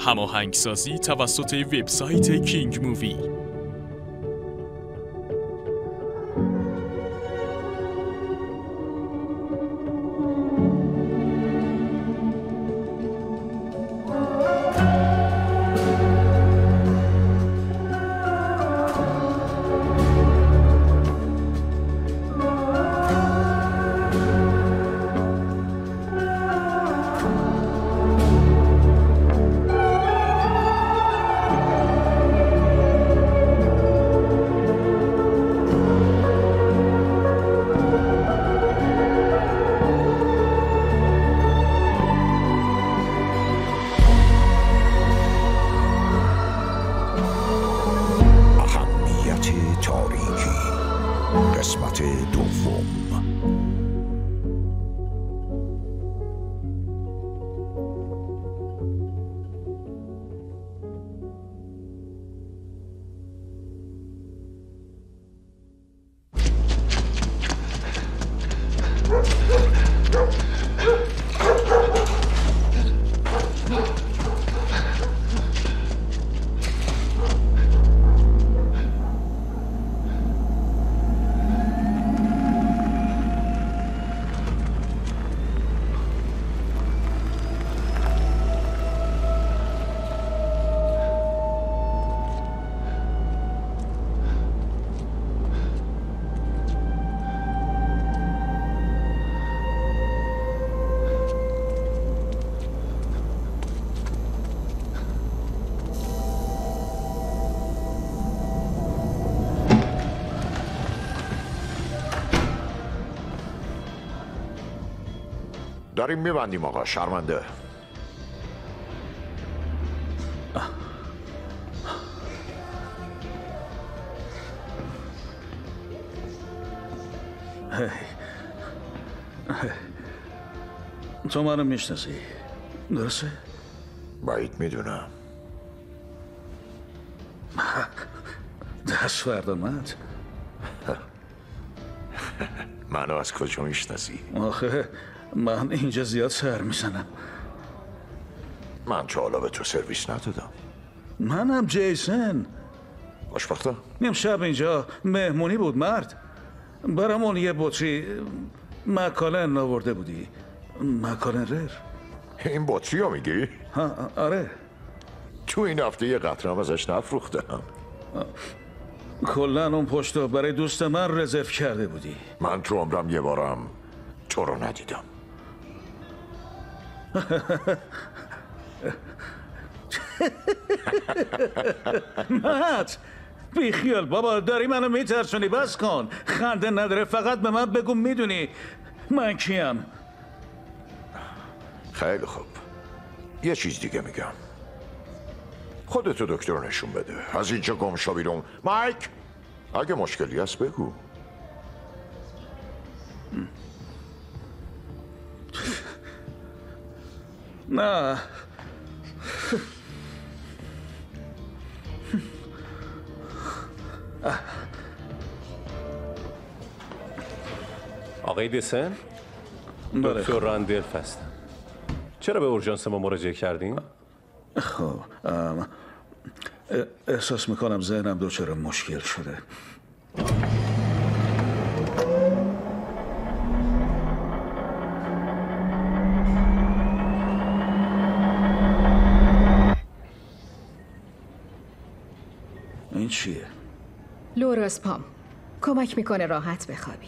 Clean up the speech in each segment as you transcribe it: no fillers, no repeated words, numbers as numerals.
هماهنگسازی توسط وبسایت کینگ مووی. قسمت دوم. داریم میبندیم آقا، شرمنده. تو منو میشناسی درسته؟ باید میدونم. دست فردامت منو از کجا میشناسی؟ آخه من اینجا زیاد سر میزنم. من تا حالا به تو سرویس ندادم. منم جیسن. خوشبخته؟ امشب اینجا مهمونی بود مرد. برامون یه بطری مکالن آورده بودی. مکالن رر. این بطری رو میگی؟ ها آره. تو این هفته یه قطرم ازش نفروختم. کلن اون پشتو برای دوست من رزرو کرده بودی. من تو عمرم یه بارم تو رو ندیدم. مات بیخیال بابا، داری منو میترسونی. بس کن، خنده نداره. فقط به من بگو میدونی من کیم. خیلی خوب، یه چیز دیگه میگم. خودتو دکتر نشون بده. از اینجا گم شو بیرون. مایک، اگه مشکلی هست بگو. نه آقای دیسن؟ دکتر راندلف هستم. چرا به اورژانس ما مراجعه کردین؟ خب احساس میکنم ذهنم دچار مشکل شده. این چیه؟ لوراسپام کمک میکنه راحت بخوابی.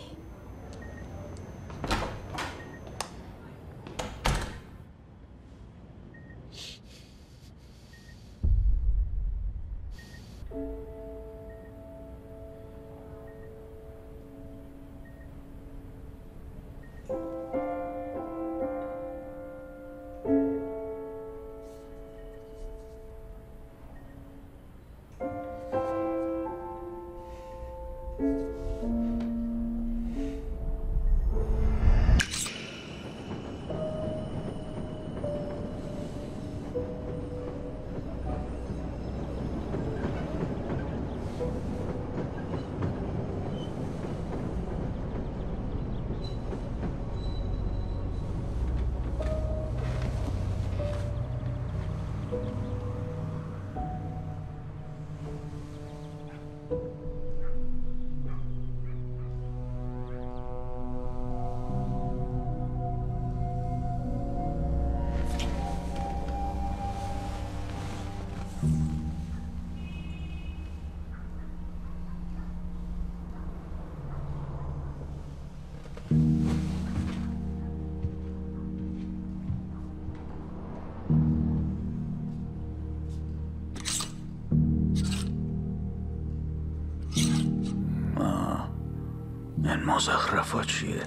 مزخرفات چیه؟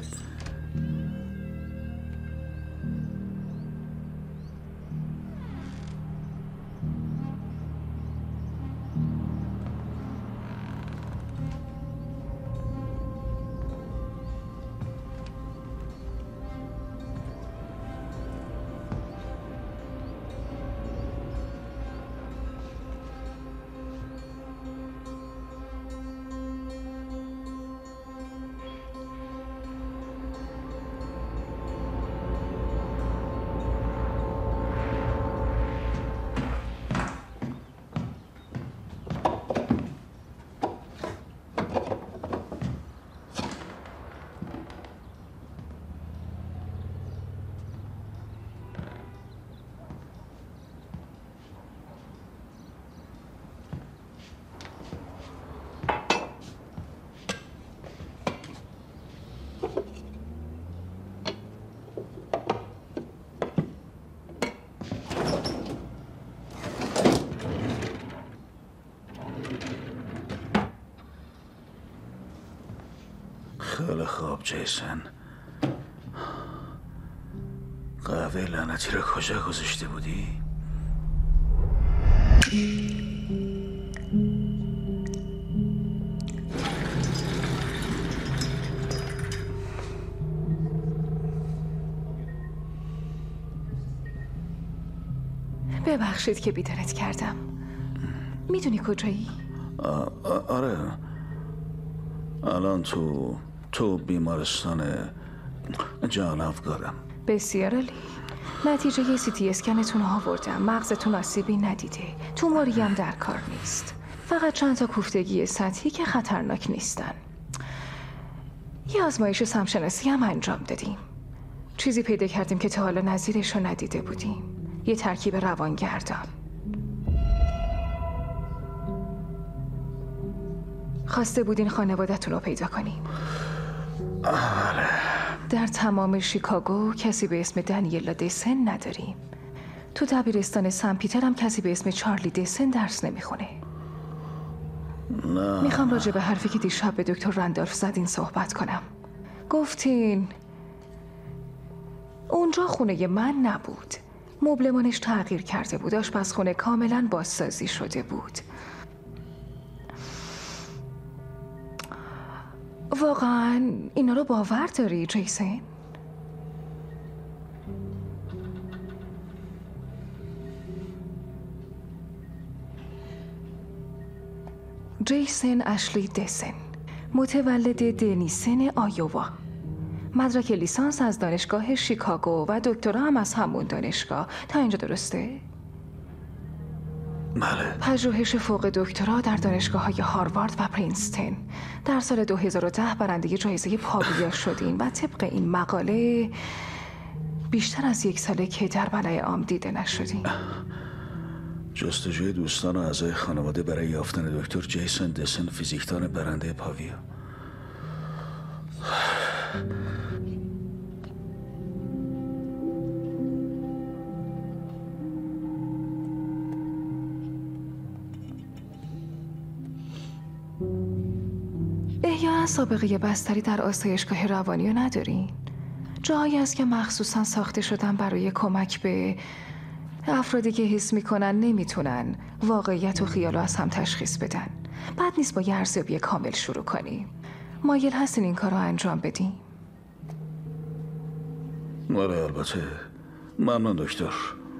خیلی خوب جیسن. قهوه لعنتی رو کجا گذاشته بودی؟ ببخشید که بیدارت کردم. میدونی کجایی؟ آره، الان تو بیمارستان جان افگارم. بسیار عالی. نتیجه یه CT اسکنتون آوردم. مغزتون آسیبی ندیده. توموری هم در کار نیست. فقط چند تا کوفتگی سطحی که خطرناک نیستن. یه آزمایش سمشناسی هم انجام دادیم. چیزی پیدا کردیم که تا حالا نظیرش رو ندیده بودیم. یه ترکیب روانگردان. خواسته بودین خانوادتون رو پیدا کنیم. در تمام شیکاگو کسی به اسم دنیلا دیسن نداریم. تو دبیرستان سن پیتر هم کسی به اسم چارلی دیسن درس نمیخونه. نه. میخوام راجع به حرفی که دیشب به دکتر رندالف زدین صحبت کنم. گفتین اونجا خونه من نبود. مبلمانش تغییر کرده بود. آشپزخونه کاملا بازسازی شده بود. واقعا اینا رو باور داری جیسن؟ جیسن اشلی دیسن، متولد دنیسن آیووا، مدرک لیسانس از دانشگاه شیکاگو و دکترا هم از همون دانشگاه. تا اینجا درسته؟ بله. پژوهش فوق دکترا در دانشگاه‌های هاروارد و پرینستون. در سال 2010 برنده جایزه پاویا شدین و طبق این مقاله بیشتر از 1 ساله که در بلای عام دیده نشدین. جستجوی دوستان و اعضای خانواده برای یافتن دکتر جیسن دیسن، فیزیکدان برنده پاویا. احیانا سابقه بستری در آسایشگاه روانی رو ندارین؟ جایی است که مخصوصا ساخته شدن برای کمک به افرادی که حس میکنن نمیتونن واقعیت و خیال رو از هم تشخیص بدن. بد نیست با یه ارزیابی کامل شروع کنیم. مایل هستین این کار رو انجام بدیم؟ آره البته. ممنون دکتر.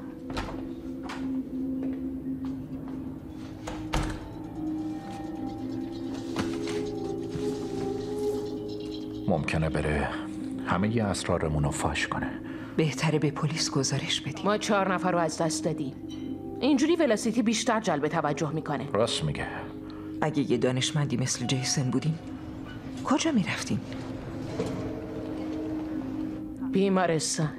ممکنه بره همه ی اسرارمون رو فاش کنه. بهتره به پلیس گزارش بدیم. ما 4 نفر رو از دست دادیم. اینجوری ولاسیتی بیشتر جلب توجه میکنه. راست میگه. اگه یه دانشمندی مثل جیسن بودیم کجا میرفتیم؟ بیمارستان.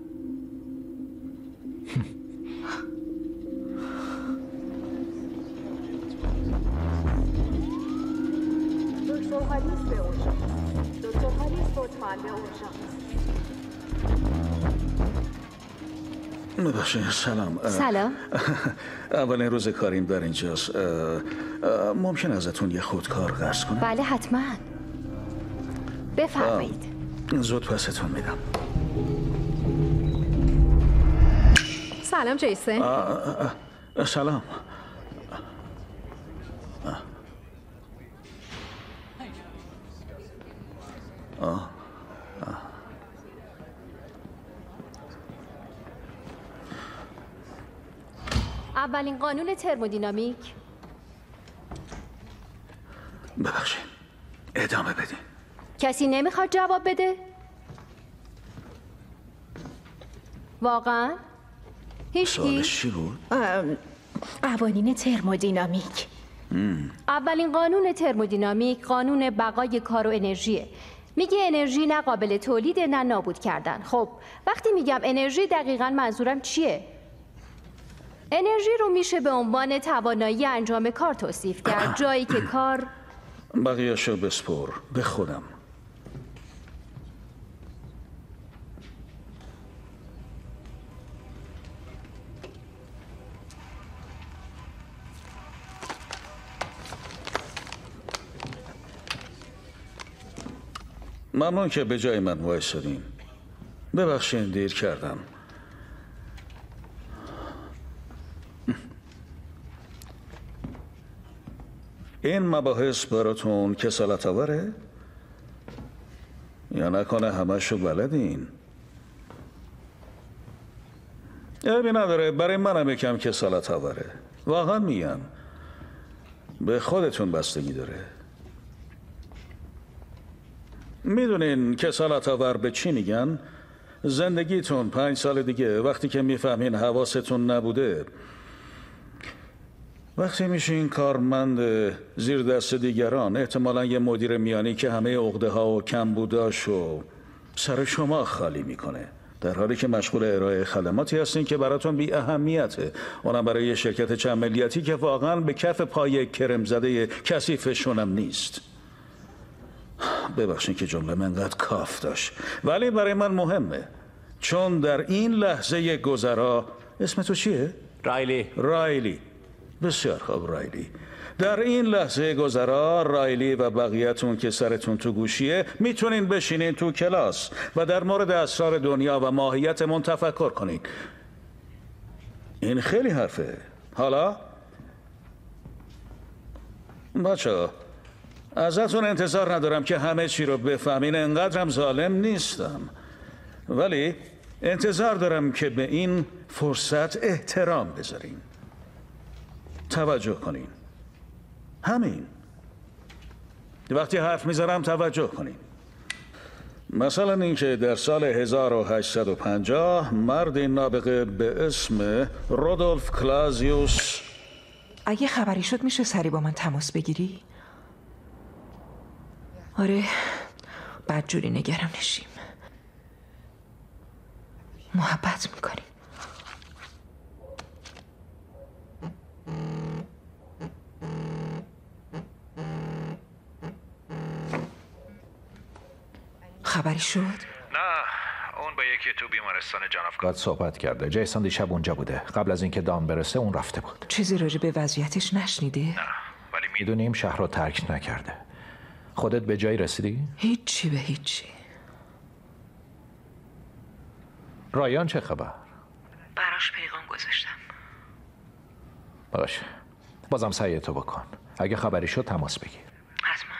ببخشید. سلام. سلام. اولین روز کاریم در اینجاست. ممکن ازتون یه خودکار قرض کنم؟ بله حتما. بفرمایید. زود پستون میدم. سلام جیسن. سلام. اولین قانون ترمودینامیک. ببخشید ادامه بدین. کسی نمیخواد جواب بده؟ واقعا؟ هیچکی؟ سوالش چی بود؟ قوانین ترمودینامیک. اولین قانون ترمودینامیک قانون بقای کار و انرژیه. میگه انرژی نه قابل تولید نه نابود کردن. خب وقتی میگم انرژی دقیقاً منظورم چیه؟ انرژی رو میشه به عنوان توانایی انجام کار توصیف کرد، جایی که کار بقیه‌شو بسپر به خودم. ممنون که به جای من وایسادین. ببخشید دیر کردم. این مباحث براتون کسالت آوره؟ یا نکنه همشو بلدین؟ عیبی نداره، برای منم یکم کسالت آوره. واقعا میگم به خودتون بستگی داره. میدونین کسالت آور به چی میگن؟ زندگیتون 5 سال دیگه وقتی که میفهمین حواستون نبوده، وقتی میشین کارمند زیر دست دیگران، احتمالاً یه مدیر میانی که همه عقده ها و کمبوداشو سر شما خالی میکنه، در حالی که مشغول ارائه خدماتی هستین که براتون بی اهمیته، اونم برای یه شرکت چند ملیتی که واقعاً به کف پای کرم زده کثیفشونم نیست. ببخشید که جمله من قد کاف داشت، ولی برای من مهمه، چون در این لحظه گذرا. اسم تو چیه؟ رایلی. بسیار خوب رایلی. در این لحظه گذرا رایلی و بقیه‌تون که سرتون تو گوشیه میتونین بشینین تو کلاس و در مورد اسرار دنیا و ماهیتمون تفکر کنین. این خیلی حرفه. حالا بچه‌ها ازتون انتظار ندارم که همه چی رو بفهمین، انقدرم ظالم نیستم، ولی انتظار دارم که به این فرصت احترام بذارین، توجه کنین. همین. وقتی حرف میذارم توجه کنین. مثلا اینکه در سال 1850 مردی نابغه به اسم رودولف کلازیوس. اگه خبری شد میشه سری با من تماس بگیری؟ آره، بدجوری نگران نشیم. محبت میکنیم. خبری شد؟ نه، اون با یکی تو بیمارستان جان اف گاد صحبت کرده. جیسون دیشب اونجا بوده. قبل از اینکه دام برسه اون رفته بود. چیزی راجع به وضعیتش نشنیده؟ نه، ولی میدونیم شهر رو ترک نکرده. خودت به جایی رسیدی؟ هیچی به هیچی. رایان چه خبر؟ براش پیغام گذاشتم. باشه، بازم سعی تو بکن. اگه خبری شد تماس بگیر. حتما.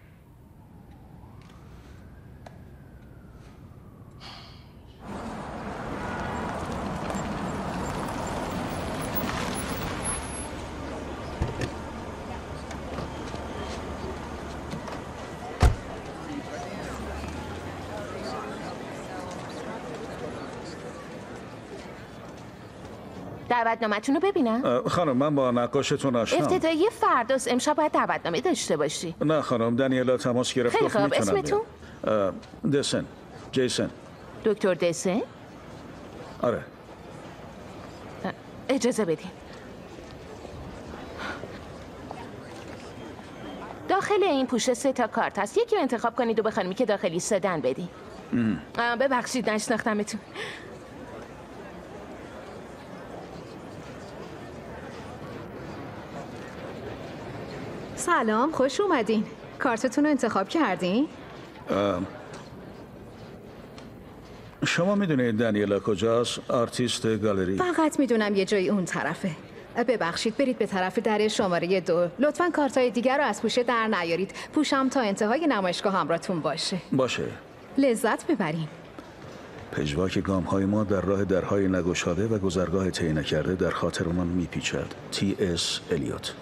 دعوتنامه‌تون رو ببینم. خانم من با نقاشتون آشنام. افتتاحیه فرداست. امشب باید دعوتنامه داشته باشی. نه خانم، دنیلا تماس گرفت. خیلی خوب. اسمتون؟ دسن. جیسن. دکتر دسن؟ آره. اجازه بدین. داخل این پوشه 3 تا کارت هست. یکی رو انتخاب کنید و به خانمی که داخلی سدن بدین. ببخشید نشناختمتون. سلام، خوش اومدین. کارتتون رو انتخاب کردین؟ شما میدونید دنیلا کجاست؟ آرتیست گالری. فقط میدونم یه جایی اون طرفه. ببخشید برید به طرف در شماره 2. لطفاً کارتای دیگر رو از پوشه در نیارید. پوشم تا انتهای نمایشگاه همراهتون باشه. لذت ببرین. پژواک گام‌های ما در راه درهای نگشاده و گذرگاه طی نکرده در خاطرمان میپیچد. T.S. الیوت.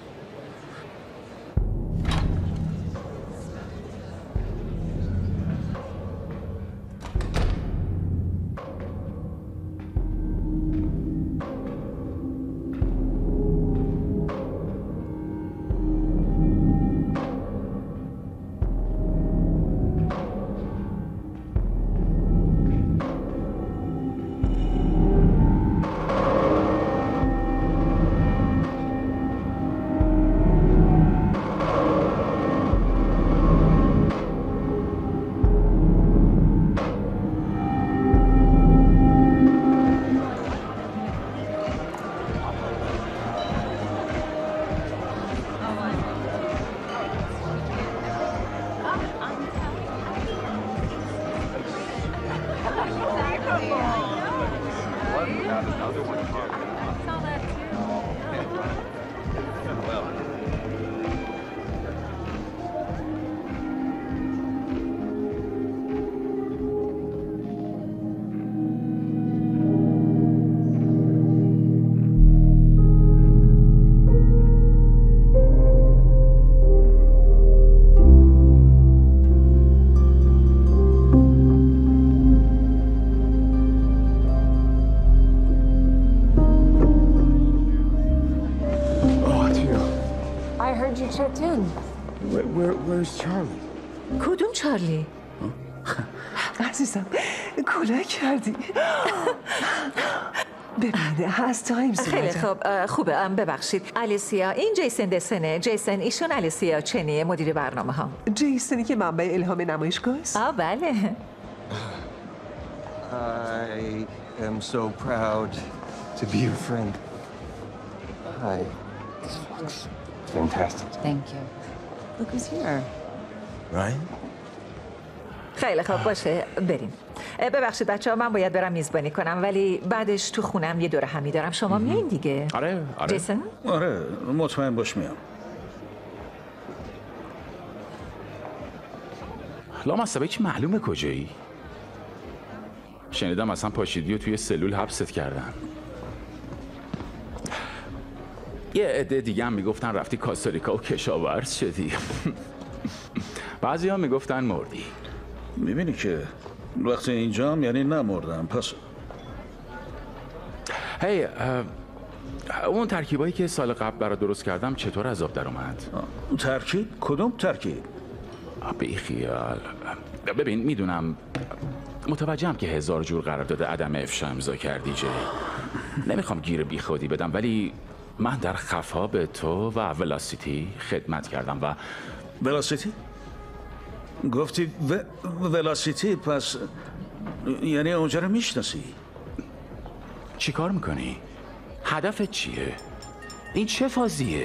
کدوم چارلی؟ عزیزم کلاه کردی. ببینه از تایمز. خیلی خوبه ببخشید. الیسیا این جیسن دسنه. جیسن ایشون الیسیا چنیه مدیر برنامه ها. جیسنی که منبع الهام نمایشگاه است؟ بله. I am so proud to be your friend. Hi. This looks fantastic. Thank you. Look who's here. Ryan? خیلی خوب باشه بریم. ببخشید بچه ها من باید برم میزبانی کنم ولی بعدش تو خونم یه دوره همی دارم. شما میایین دیگه؟ آره. جیسن؟ آره مطمئن باش میام. لامصبه هیچ معلومه کجایی؟ شنیدم اصلا پاشیدی و توی سلول حبست کردن. یه عده دیگه هم میگفتن رفتی کاستاریکا و کشاورز شدی. بعضی ها میگفتن مردی. میبینی که وقتی اینجام یعنی نمردم. پس هی اون ترکیبایی که سال قبل برای درست کردم چطور از آب در اومد؟ ترکیب؟ کدوم ترکیب؟ بی خیال. ببین میدونم متوجهم که 1000 جور قرارداد عدم افشا امضا کردی جی. نمیخوام گیر بی خودی بدم ولی من در خفا به تو و ولاسیتی خدمت کردم و ولاسیتی؟ گفتی ولاسیتی پس یعنی اونجا رو میشناسی؟ چی کار میکنی؟ هدفت چیه؟ این چه فازیه؟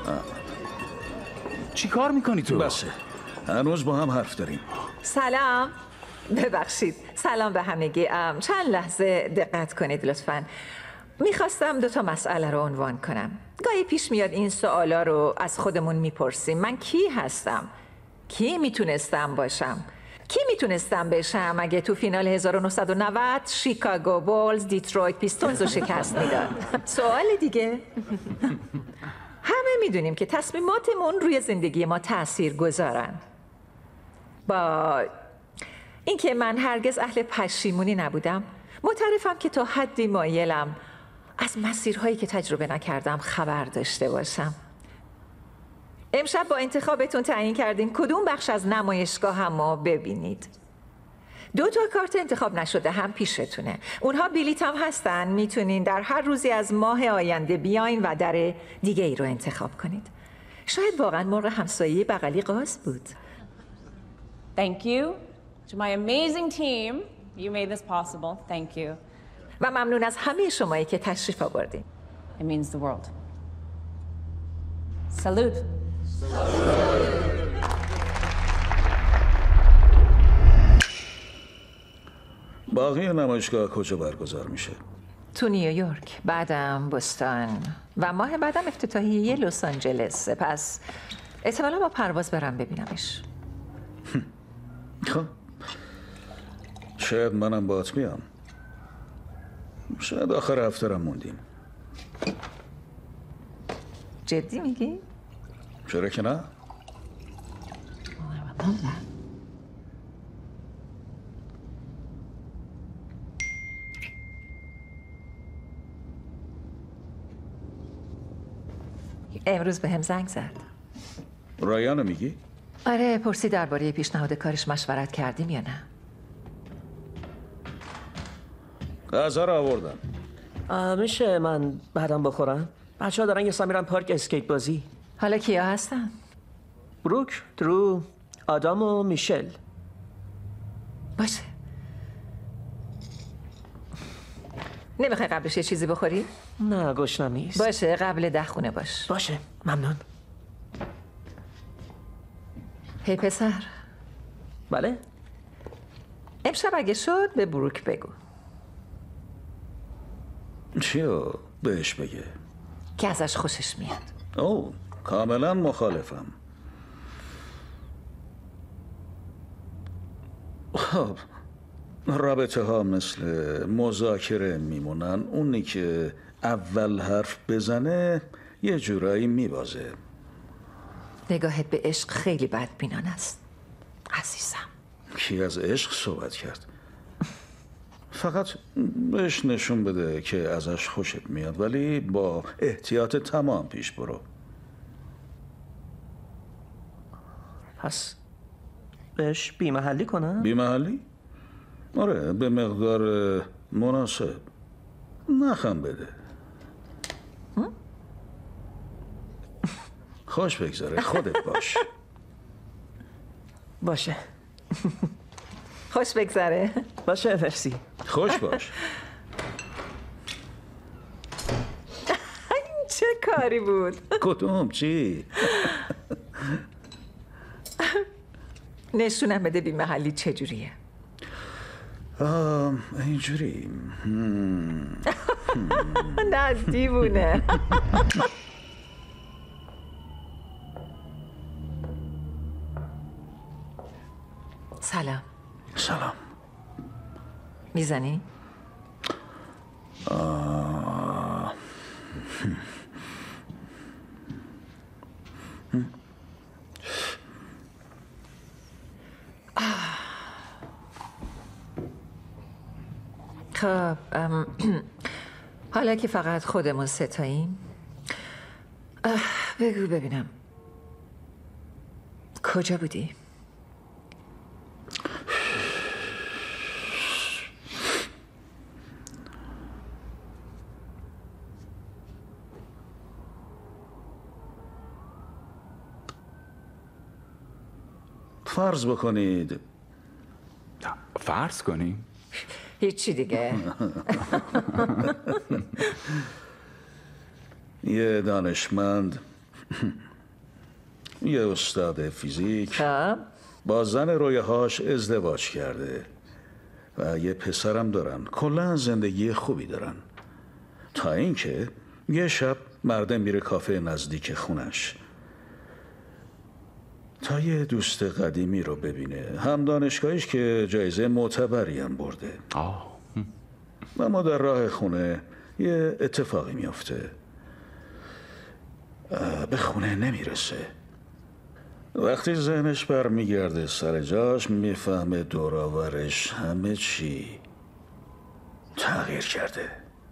چی کار میکنی تو؟ بسه هنوز با هم حرف داریم. سلام. ببخشید سلام به همگی. چند لحظه دقت کنید لطفاً. میخواستم 2 مسئله رو عنوان کنم. گاهی پیش میاد این سوالا رو از خودمون میپرسیم. من کی هستم؟ کی میتونستم باشم؟ کی میتونستم بشم اگه تو فینال 1990 شیکاگو بولز دیترویت پیستونز رو شکست میداد؟ سوال دیگه. همه میدونیم که تصمیماتمون روی زندگی ما تأثیر گذارن. با اینکه من هرگز اهل پشیمونی نبودم، معترفم که تا حدی مایلم از مسیرهایی که تجربه نکردم خبر داشته باشم. امشب با انتخابتون تعیین کردین کدوم بخش از نمایشگاه هم ما ببینید. 2 کارت انتخاب نشده هم پیشتونه. اونها بلیط هم هستن. میتونین در هر روزی از ماه آینده بیاین و در دیگه ای رو انتخاب کنید. شاید واقعا مرغ همسایه بغلی قاز بود. Thank you to my amazing team. You made this possible. Thank you. و ممنون از همه شمایی که تشریف آوردین. It means the world. Salute. باقی نمایشگاه کجا برگزار میشه؟ تو نیویورک، بعدم بوستون و ماه بعدم افتتاحیه لس آنجلس. پس احتمالا با پرواز برم ببینمش. خب شاید منم باهات بیام. شاید آخر هفته را موندیم. جدی میگی؟ چرا که نه؟ امروز به هم زنگ زد. رایانو میگی؟ آره، پرسی درباره پیشنهاد کارش مشورت کردیم یا نه؟ غذا رو آوردم. میشه من بعدم بخورم؟ بچه ها دارن یه میرن پارک اسکیت بازی. حالا کیا هستن؟ بروک، درو، آدام و میشل. باشه. نمیخوای قبلش یه چیزی بخوری؟ نه گشنم نیست. باشه، قبل 10 خونه باش. باشه، ممنون. هی پسر. بله؟ امشب اگه شد به بروک بگو. چیو بهش بگه؟ که ازش خوشش میاد. او کاملا مخالفم. خب رابطه ها مثل مذاکره میمونن. اونی که اول حرف بزنه یه جورایی میبازه. نگاهت به عشق خیلی بدبینانه است عزیزم. کی از عشق صحبت کرد؟ فقط بهش نشون بده که ازش خوشت میاد، ولی با احتیاط تمام پیش برو. پس بهش بی‌محلی کنم؟ بی‌محلی؟ آره، به مقدار مناسب. نخم بده. خوش بگذاره، خودت باش. باشه. خوش بگذره. باشه، مرسی. خوش باش. این چه کاری بود؟ کدوم چی؟ نشونم بده بی محلی چجوریه. اینجوری. نه دیوونه. سلام. سلام. میزنی؟ خب حالا که فقط خودمون ستاییم، بگو ببینم کجا بودی؟ فرض بکنید. فرض کنیم؟ هیچی دیگه. یه دانشمند، یه استاد فیزیک با زن رویاهاش ازدواج کرده و یه پسرم دارن. کلا زندگی خوبی دارن، تا اینکه یه شب مردم میره کافه نزدیک خونش تا یه دوست قدیمی رو ببینه، هم دانشگاهیش که جایزه معتبری هم برده. اما در راه خونه یه اتفاقی میافته، به خونه نمیرسه. وقتی ذهنش برمیگرده سر جاش، میفهمه دوراورش همه چی تغییر کرده.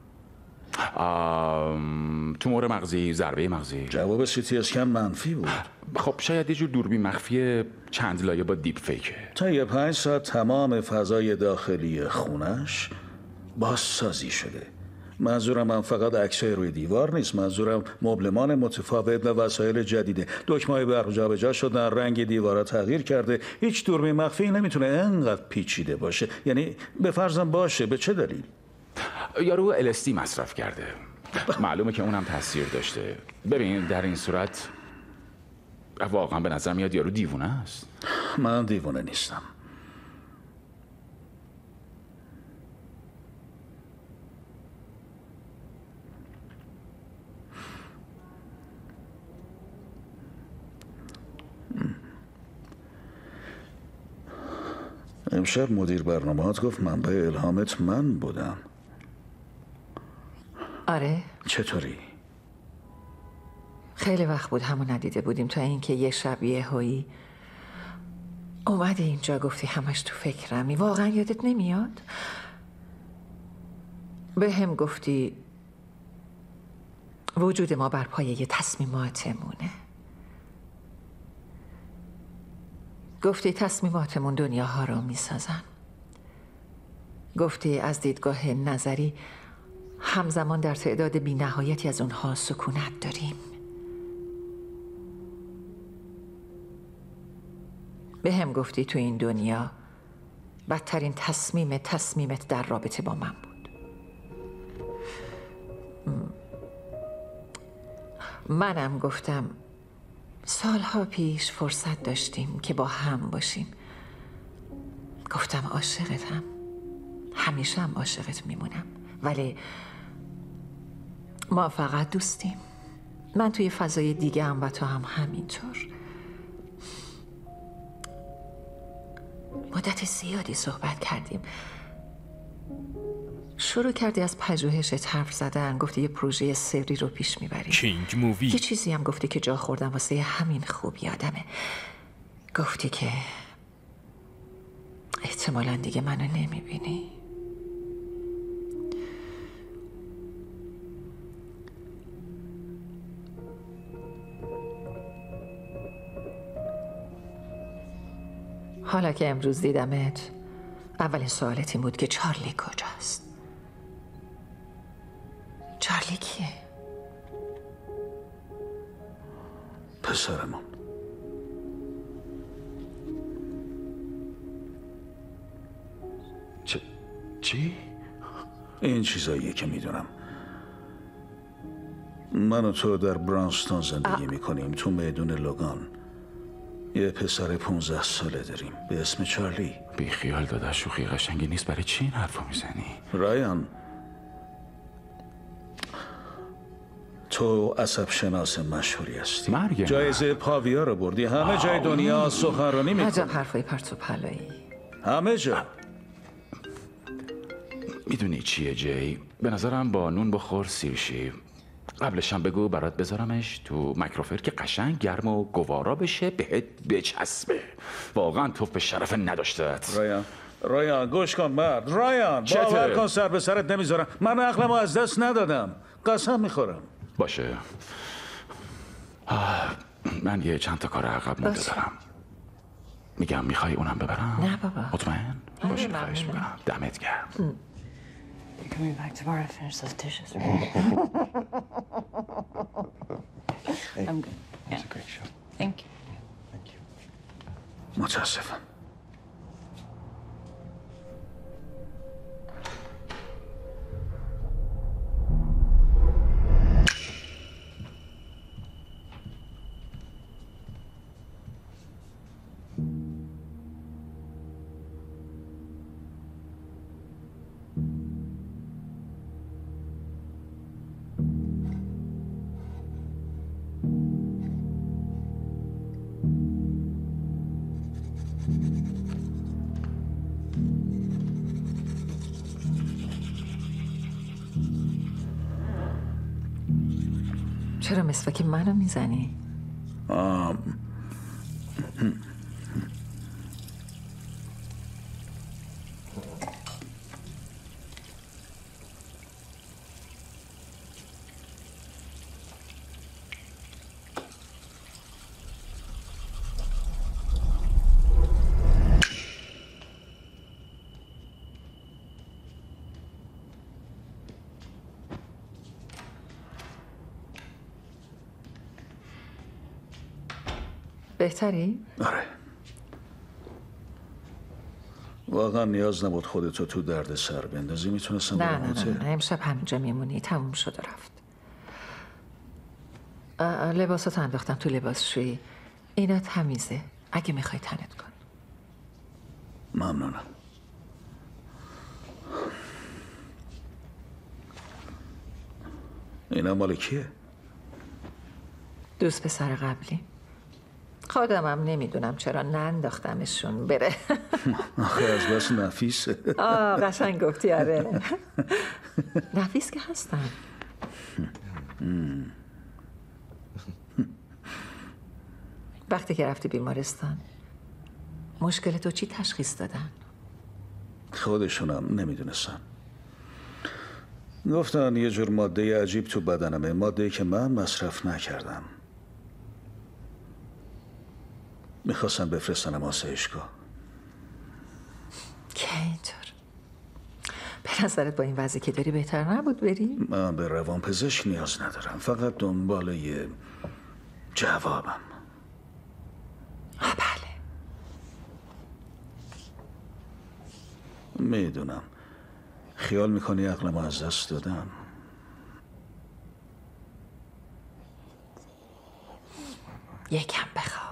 تومور مغزی، ضربه مغزی. جواب CT اسکن منفی بود. خب شاید یه جور دوربین مخفی چند لایه با دیپ فیکه. تا 5 ساعت تمام فضای داخلی خونش بازسازی شده. منظورم من فقط عکسای روی دیوار نیست، منظورم مبلمان متفاوت و وسایل جدیده. دکمه‌های برق جابجا شدن، رنگ دیوارا تغییر کرده. هیچ دوربین مخفی نمیتونه انقدر پیچیده باشه. یعنی به فرضم باشه، به چه دلیل؟ یارو LSD مصرف کرده. معلومه که اونم تاثیر داشته. ببین در این صورت واقعا به نظر میاد یارو دیوونه است. من دیوونه نیستم. امشب مدیر برنامه‌ات گفت منبع الهامت من بودم. آره؟ چطوری؟ خیلی وقت بود همو ندیده بودیم تا اینکه یه شب یهویی اومدی اینجا گفتی همش تو فکرمی. واقعا یادت نمیاد؟ به هم گفتی وجود ما بر پایه تصمیماتمونه. گفتی تصمیماتمون دنیاها رو میسازن. گفتی از دیدگاه نظری همزمان در تعداد بی نهایتی از اونها سکونت داریم. به هم گفتی تو این دنیا بدترین تصمیمت در رابطه با من بود. منم گفتم سالها پیش فرصت داشتیم که با هم باشیم. گفتم عاشقتم، همیشه هم عاشقت میمونم، ولی ما فقط دوستیم. من توی فضای دیگه هم و تو هم همینطور. مدت زیادی صحبت کردیم. شروع کردی از پژوهشت حرف زدن. گفتی یه پروژه سری رو پیش میبری. کینگ مووی. یه چیزی هم گفتی که جا خوردم واسه همین خوب یادمه. گفتی که احتمالاً دیگه منو نمیبینی. حالا که امروز دیدمت اولین سوالت این بود که چارلی کجاست؟ چارلی کیه؟ پسرمون. چی؟ این چیزاییه که میدونم. من و تو در برانستون زندگی میکنیم، تو میدون لوگان. یه پسر 15 ساله داریم به اسم چارلی. بی خیال داده، شوخی قشنگی نیست. برای چی این حرفو میزنی؟ رایان، تو عصب شناس مشهوری هستی. مرگ جایزه پاویا رو بردی. همه جای دنیا سخنرانی میکنی. عجب حرفای پرت و پلایی. همه جا. میدونی چیه جی؟ به نظرم با نون بخور سیر شی. قبلش هم بگو برات بذارمش تو مایکروفر که قشنگ گرم و گوارا بشه، بهت بچسبه. واقعا توف به شرف نداشتت. رایان گوش کن مرد. رایان باور کن سر به سرت نمیذارم. من عقلمو از دست ندادم، قسم میخورم. باشه. من یه چند تا کار عقب مونده دارم. میگم میخوای اونم ببرم؟ نه بابا. مطمئن؟ باشه خواهش میکنم. دمت گرم. You're coming back tomorrow to finish those dishes, right? Hey, I'm good. It was a great show. Thank you. Thank you. متاسفم. چرا مسواک منو میزنی؟ بهتری؟ آره. واقعا نیاز نبود خودتو تو درد سر بندازی. میتونستم برم هتل. نه امشب همینجا میمونی. تموم شد و رفت. لباساتو انداختم تو لباسشویی. اینا تمیزه. اگه میخوای تنت کن. ممنونم. اینا مال کیه؟ دوست پسر قبلی. خودمم نمیدونم چرا ننداختمشون بره. آخه از بس نفیسه. قشنگ گفتی. آره نفیس که هستن. وقتی که رفتی بیمارستان مشکل تو چی تشخیص دادن؟ خودشونم نمیدونستن. گفتن یه جور ماده عجیب تو بدنمه، ماده‌ای که من مصرف نکردم. میخواستن بفرستنم آسایشگاه. که اینطور؟ به نظرت با این وضعی که داری بهتر نبود بری؟ من به روانپزشک نیاز ندارم، فقط دنبال یه جوابم. بله میدونم. خیال میکنی عقلم از دست دادم؟ یکم بخواب.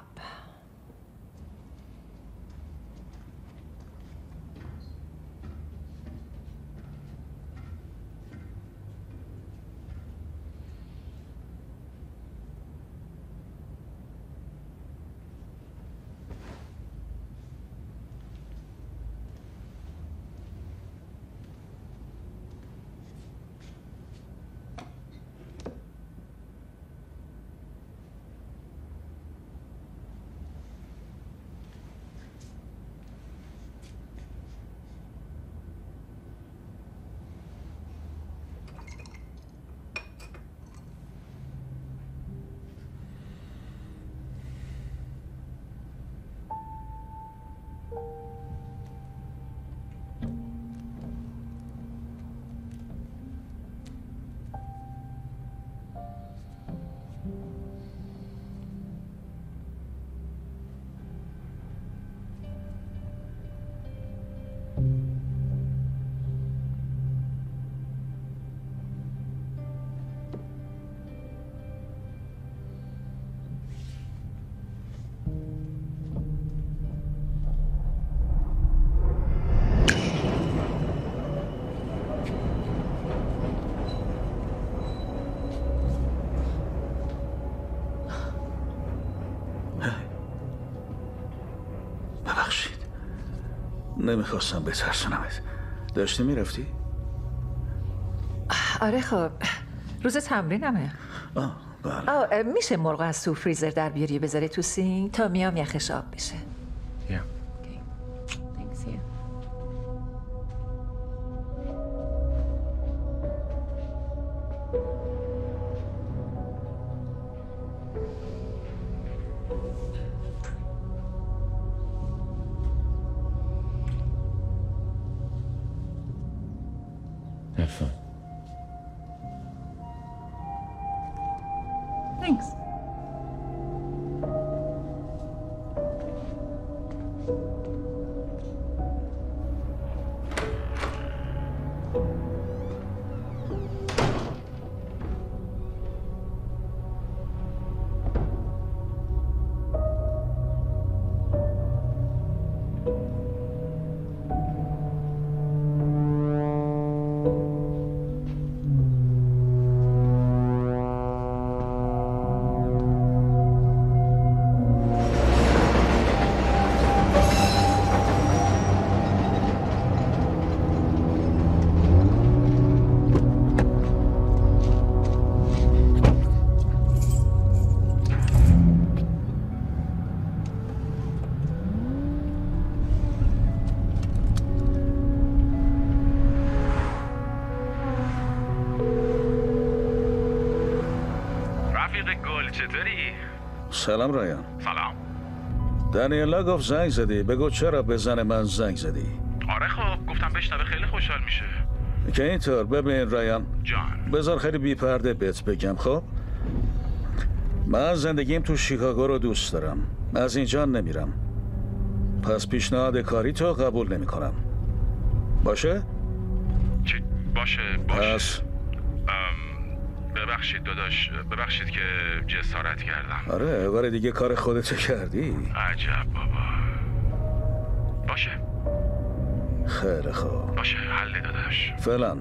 نمیخواستم بترسونمت. داشتی میرفتی؟ آره خب روز تمرینمه. بله. میشه مرغ از تو فریزر در بیاری بذاری تو سینک تا میام یخش آب بشه. Thanks. چطوری؟ سلام رایان. سلام. دانیلا گفت زنگ زدی. بگو چرا به زن من زنگ زدی. آره خب گفتم بشنوه خیلی خوشحال میشه. که اینطور. ببین رایان جان، بذار خیلی بی پرده بهت بگم. خب من زندگیم تو شیکاگو رو دوست دارم. از اینجا نمیرم. پس پیشنهاد کاری تو قبول نمی کنم. باشه؟ چی؟ باشه. پس ببخشید داداش، ببخشید که جسارت کردم. آره بار دیگه کار خودتو کردی. عجب بابا. باشه. خیلی خوب. باشه حل داداش. فعلا.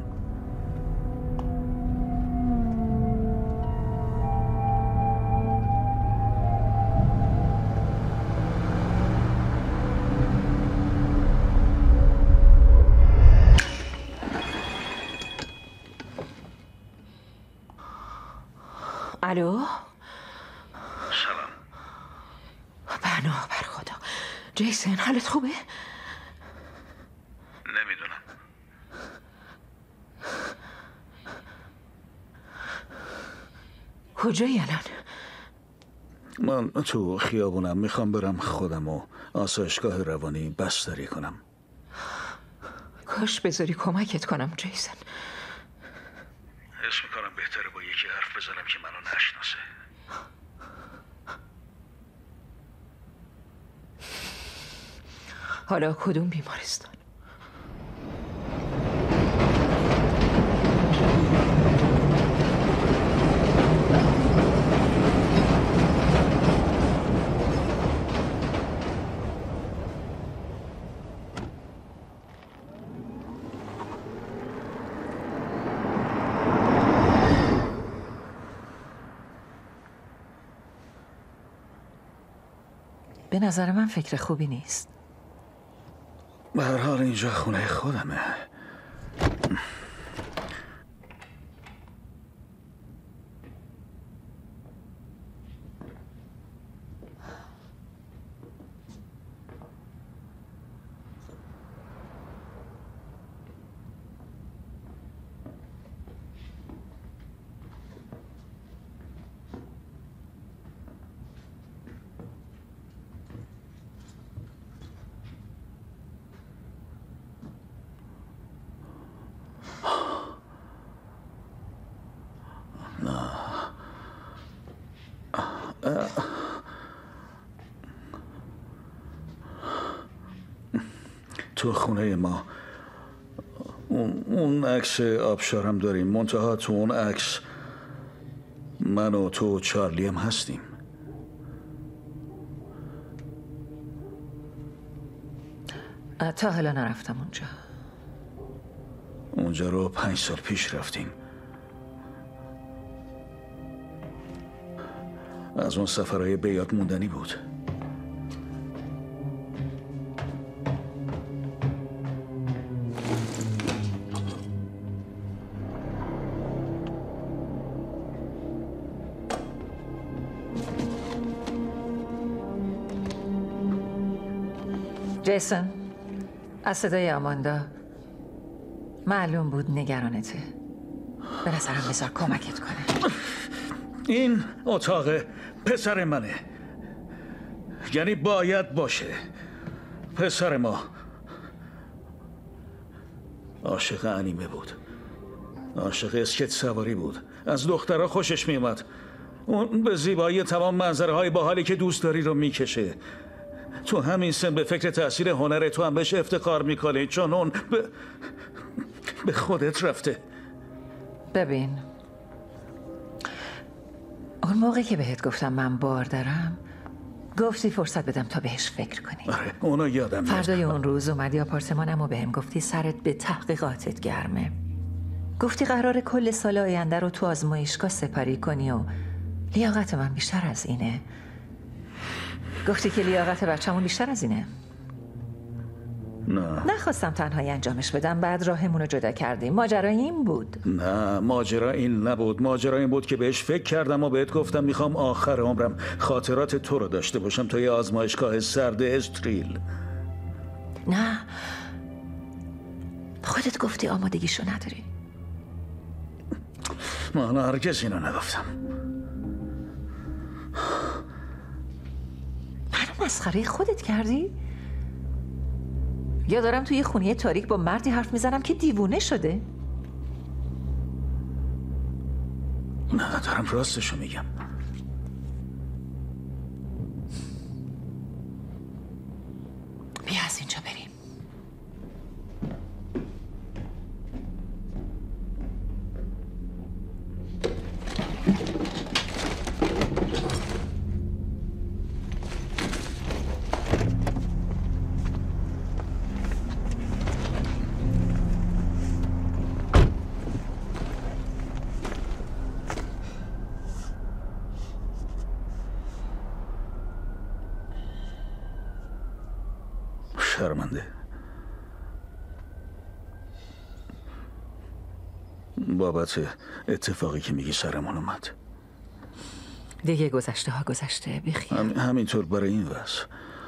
الو؟ سلام. پناه بر خدا. جیسن حالت خوبه؟ نمیدونم. کجایی الان؟ من تو خیابونم، میخوام برم خودم و آسایشگاه روانی بستری کنم. کاش بذاری کمکت کنم جیسن. حس میکنم بهتره با یکی حرف بزنم که منو نشناسه. حالا کدوم بیمارستان؟ به نظر من فکر خوبی نیست. به هر حال اینجا خونه خودمه. تو خونه ما اون عکس آبشارم داریم، منتها تو اون عکس من و تو و چارلی هم هستیم. تا حالا نرفتم اونجا رو 5 سال پیش رفتیم. از اون سفرهای به یاد موندنی بود. جیسن، از صدای آماندا معلوم بود نگرانته. به نظرم بذار کمکت کنه. این اتاق پسر منه، یعنی باید باشه. پسر ما عاشق انیمه بود، عاشق اسکیت سواری بود، از دخترها خوشش میومد. اون به زیبایی تمام منظره‌های باحالی که دوست داری رو میکشه. تو همین سن به فکر تأثیر هنر تو هم بهش افتخار میکنی، چون اون به خودت رفته. ببین، اون موقعی که بهت گفتم من بار دارم گفتی فرصت بدم تا بهش فکر کنی. آره، اونو یادم میاد. فردای اون روز اومدی آپارتمانم و بهم گفتی سرت به تحقیقاتت گرمه. گفتی قرار کل سال آینده رو تو آزمایشگاه سپری کنی و لیاقت من بیشتر از اینه. گفتی که لیاقت بچه‌مون بیشتر از اینه. نه، نخواستم تنهایی انجامش بدم، بعد راهمون رو جدا کردیم. ماجرا این بود. نه، ماجرا این نبود. ماجرا این بود که بهش فکر کردم و بهت گفتم میخوام آخر عمرم خاطرات تو رو داشته باشم تا یه آزمایشگاه سرد استریل. نه، خودت گفتی آمادگیشو نداری. من هرگز اینو نگفتم. منو مسخره خودت کردی؟ یا دارم توی خونه تاریک با مردی حرف میزنم که دیوونه شده؟ نه، دارم راستشو میگم. بیا از اینجا بریم. شرمنده. بابت اتفاقی که میگی سرمون اومد. دیگه گذشته ها گذشته، بیخیال. همینطور برای این وضع.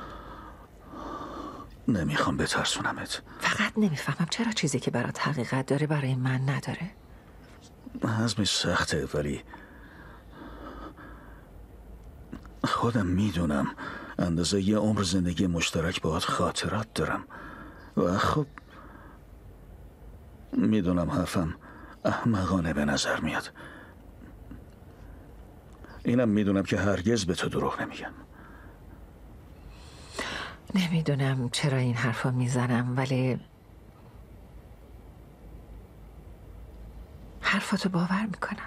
نمیخوام بترسونمت. فقط نمیفهمم چرا چیزی که برات حقیقت داره برای من نداره. حزمش سخته، ولی خودم میدونم اندازه یه عمر زندگی مشترک باهات خاطرات دارم و خب میدونم حرفم احمقانه به نظر میاد. اینم میدونم که هرگز به تو دروغ نمیگم. نمیدونم چرا این حرفا میزنم، ولی حرفاتو باور میکنم.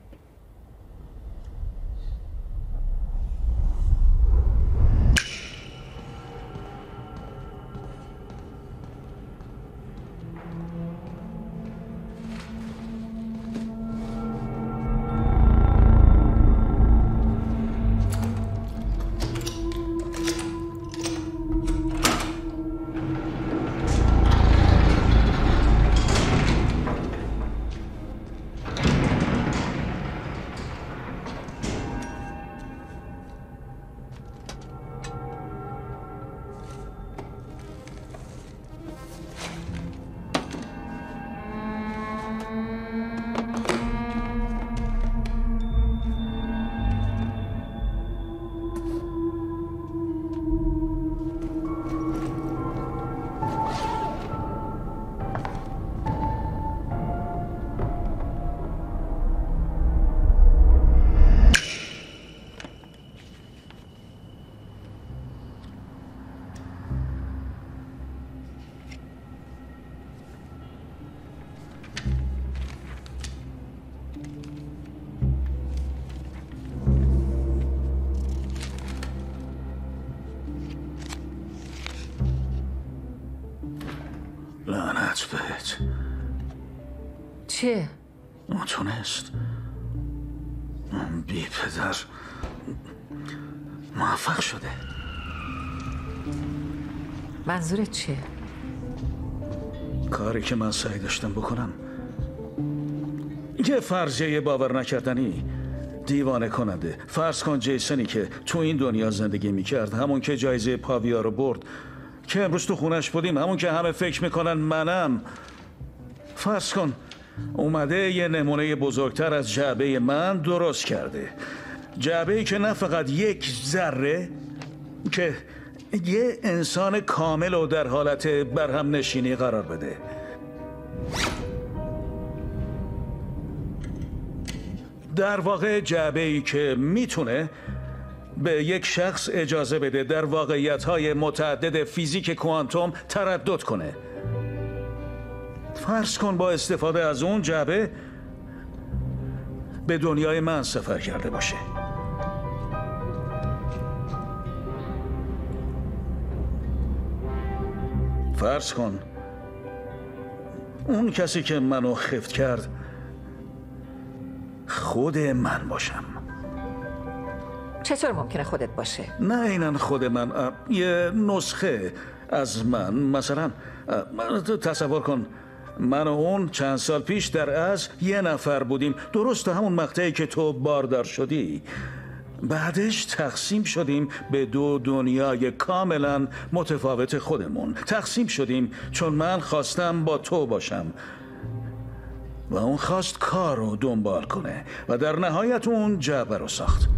لعنت بهت. چیه؟ تونست بی پدر موفق شده. منظورت چیه؟ کاری که من سعی داشتم بکنم یه فرضیه باور نکردنی، دیوانه کننده. فرض کن جیسونی که تو این دنیا زندگی میکرد، همون که جایزه پاویا رو برد، که امروز تو خونش بودیم، همون که همه فکر میکنن منم، فرض کن اومده یه نمونه بزرگتر از جعبه من درست کرده. جعبه‌ای که نه فقط یک ذره، که یه انسان کامل و در حالت برهم نشینی قرار بده. در واقع جعبه‌ای که میتونه به یک شخص اجازه بده در واقعیت‌های متعدد فیزیک کوانتوم تردد کنه. فرض کن با استفاده از اون جعبه به دنیای من سفر کرده باشه. فرض کن اون کسی که منو خفت کرد خود من باشم. چطور ممکنه خودت باشه؟ نه اینن خود من، یه نسخه از من. مثلا تصور کن من و اون چند سال پیش در از یه نفر بودیم، درست همون مقطعی که تو باردار شدی. بعدش تقسیم شدیم به دو دنیای کاملا متفاوت خودمون. تقسیم شدیم چون من خواستم با تو باشم و اون خواست کار رو دنبال کنه و در نهایت اون جعبه رو ساخت.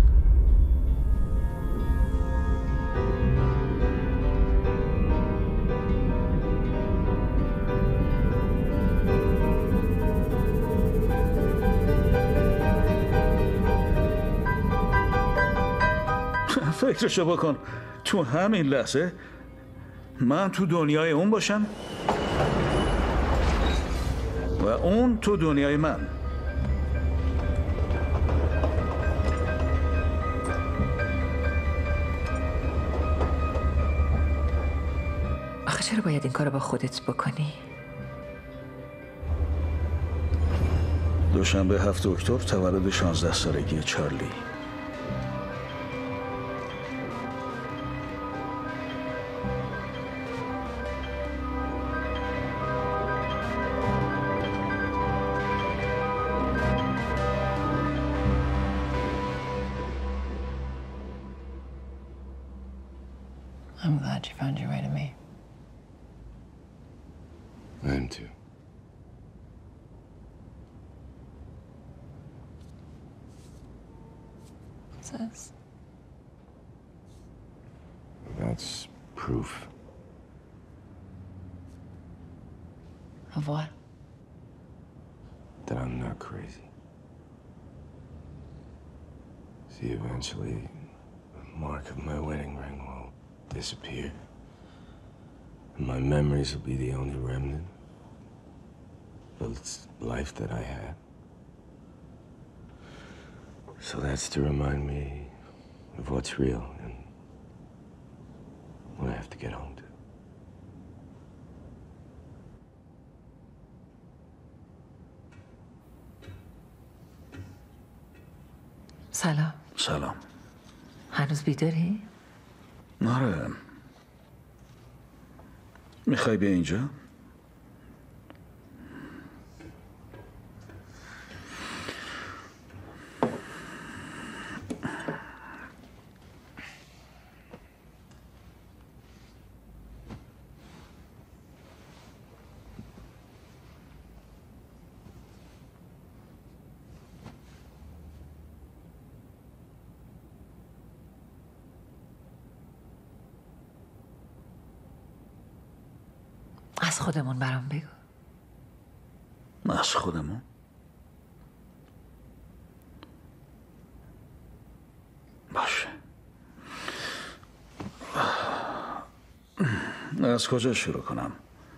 فکرشو بکن، تو همین لحظه من تو دنیای اون باشم و اون تو دنیای من. آخه چرا باید این کارو با خودت بکنی؟ دوشنبه 7 اکتبر تولد 16 سالگی چارلی. I'm glad you found your way to me. I am too. What's this? That's proof. Of what? That I'm not crazy. See, eventually, the mark of my wedding ring will disappear. And my memories will be the only remnant of this life that I had. So that's to remind me of what's real and what I have to get home to. سلام. سلام. هنوز بیداری؟ آره. میخوای بیا اینجا؟ از خودمون برام بگو. از خودمون؟ باشه. از کجا شروع کنم؟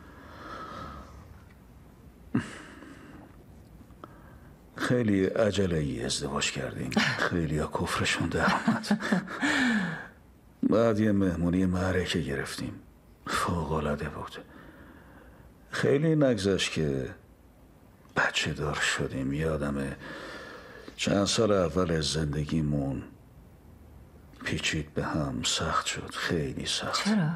خیلی عجله‌ای ازدواج کردیم. خیلی ها کفرشون در آمد. بعد یه مهمونی معرکه گرفتیم. فوق‌العاده بود. خیلی نگذشت که بچه دار شدیم. یادمه چند سال اول زندگیمون پیچید به هم. سخت شد. خیلی سخت. چرا؟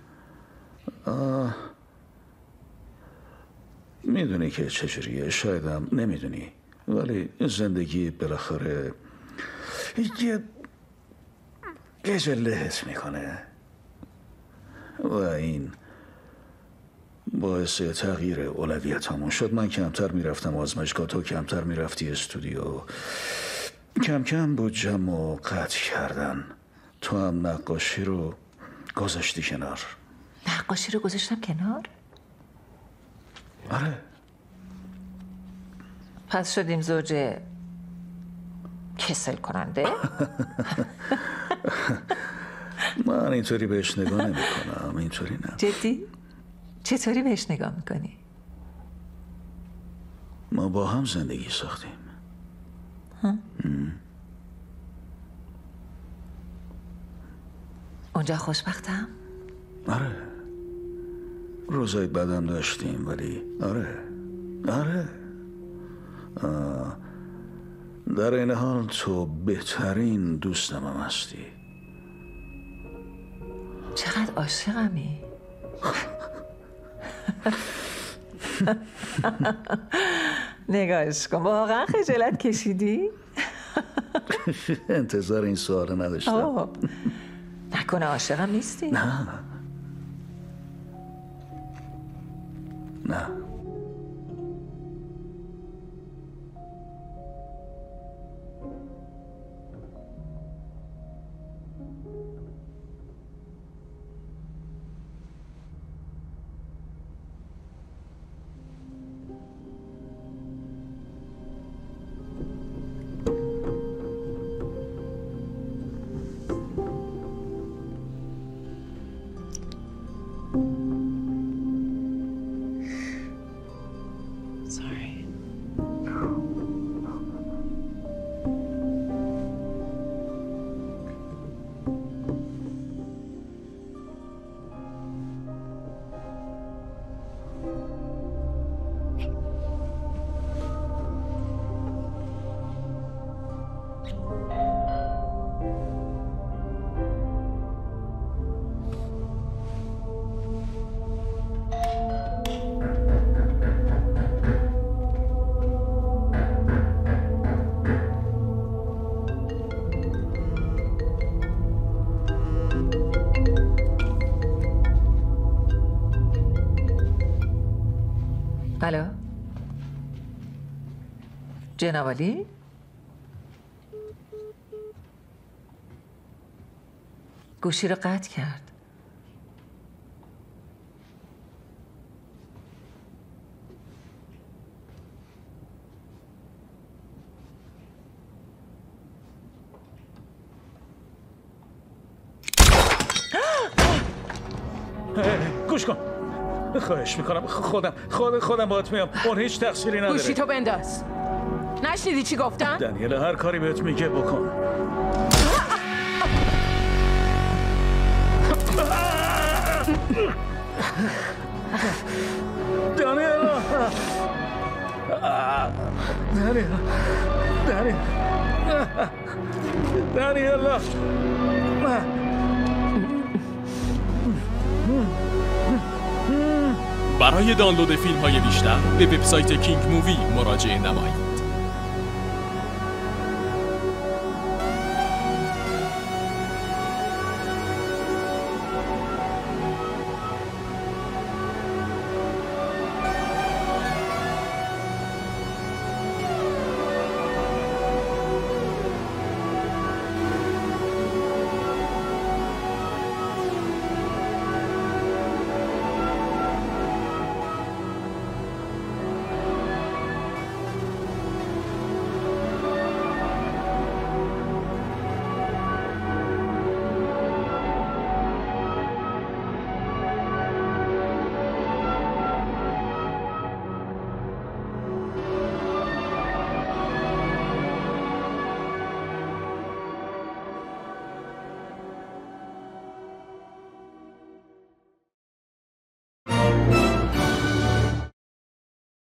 میدونی که چجوریه. شایدم نمیدونی، ولی زندگی بالاخره یه لهت میکنه و این باعث تغییر اولویتامون شد. من کمتر میرفتم آزمایشگاه، تو کمتر میرفتی استودیو. کم کم بودجه‌مو قطع کردن. تو هم نقاشی رو گذاشتی کنار. نقاشی رو گذاشتم کنار؟ آره. پس شدیم زوج کسل کننده؟ من اینطوری بهش نگاه نمی کنم. اینطوری نه. جدی؟ چطوری بهش نگاه میکنی؟ ما با هم زندگی ساختیم. اونجا خوشبختم؟ آره. روزای بدم داشتیم ولی آره. در این حال تو بهترین دوستم هم هستی. چقدر عاشقمی. نگاهش کن، واقعا خجالت کشیدی؟ انتظار این سوال نداشتم. نکنه عاشقم نیستی؟ نه. الو جناب علی؟ گوشی رو قطع کرد. گوش کن، خواهش میکنم، خودم باهات میام. اون هیچ تقصیری نداره. گوشی تو بنداز. نشنیدی چی گفتم؟ دنیل هر کاری بهت میگه بکن. دنیل برای دانلود فیلم های بیشتر به وبسایت کینگ مووی مراجعه نمایید.